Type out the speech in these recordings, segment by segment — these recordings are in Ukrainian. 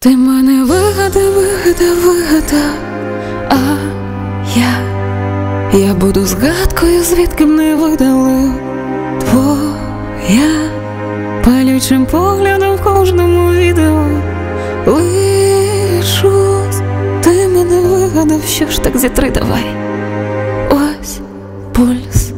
Ти мене вигадав, а я буду згадкою, звідки мене видали. Твоя палючим поглядом в кожному відео лишусь. Ти мене вигадав, що ж так зітри давай. Ось пульс.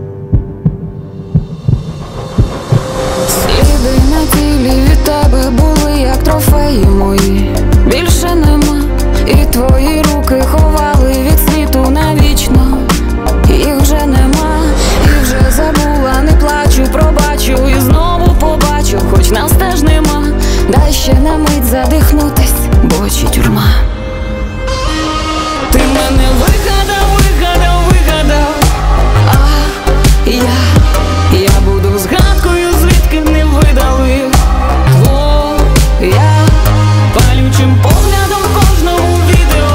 Сліди на тілі від тебе були, як трофеї мої. Більше нема, і твої руки ховали від світу навічно. Їх вже нема, і вже забула, не плачу, пробачу і знову побачу, хоч нас теж нема. Дай ще на мить задихнутись, бо очі тюрма. Ти мене вигадав, а я буду згадкою, звідки не видали. Твоя палючим поглядом в кожному відео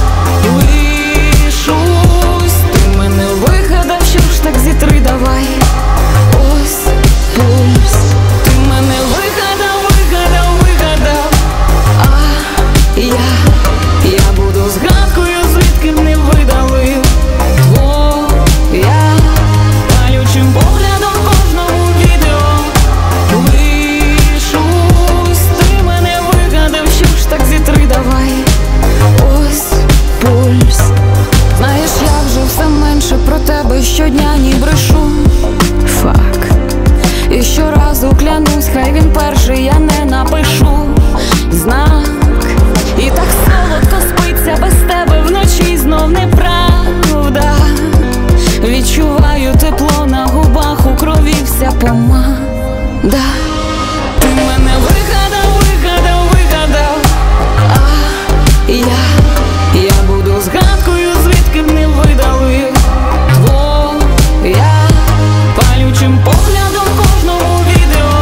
лишусь. Ти мене вигадав, що ж так зітри давай. Ось пульс. Ти мене вигадав, а я буду згадкою, звідки не видали. Твоя палючим поглядом в кожному відео лишусь. Ти мене вигадав, що ж так зітри давай. Ось пульс. Знаєш, я вже все менше про тебе щодня ні брешу. Фак. І щоразу клянусь, хай він перший, я не напишу знак. І так солодко спиться без тебе вночі, знов неправда. Відчуваю тепло на губах, у крові вся помада. Ти мене вигадав, а я буду згадкою, звідки б не видали. Твоя палючим поглядом в кожному відео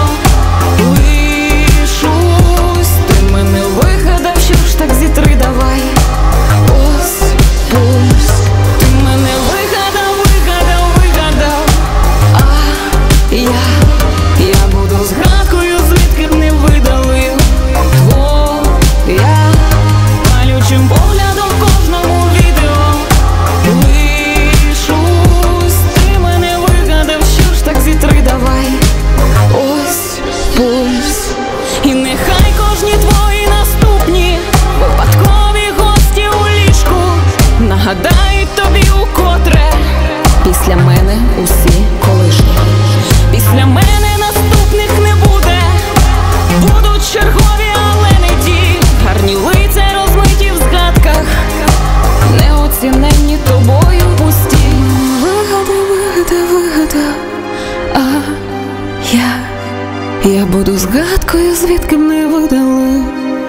лишусь. Ти мене вигадав, що ж так зітри давай. Ось пульс. Ти мене вигадав, а я буду згадкою, звідки б не видали. Твоя палючим поглядом в кожному відео лишусь. Ти мене вигадав, що ж так зітри давай. Ось пульс. І нехай кожні твої наступні випадкові гості у ліжку нагадають тобі укотре: після мене усі колишні. Після мене наступних не буде. Будуть чергові, але не ті. Гарні лиця розмиті в згадках, неоціненні тобою пусті. Вигадав, а я буду згадкою, звідки мене видали.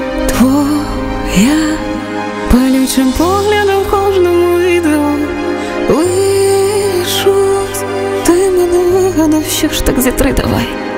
Твоя палючим поглядом в кожному відео лишусь. Ти мене вигадав, що ж так зітри давай.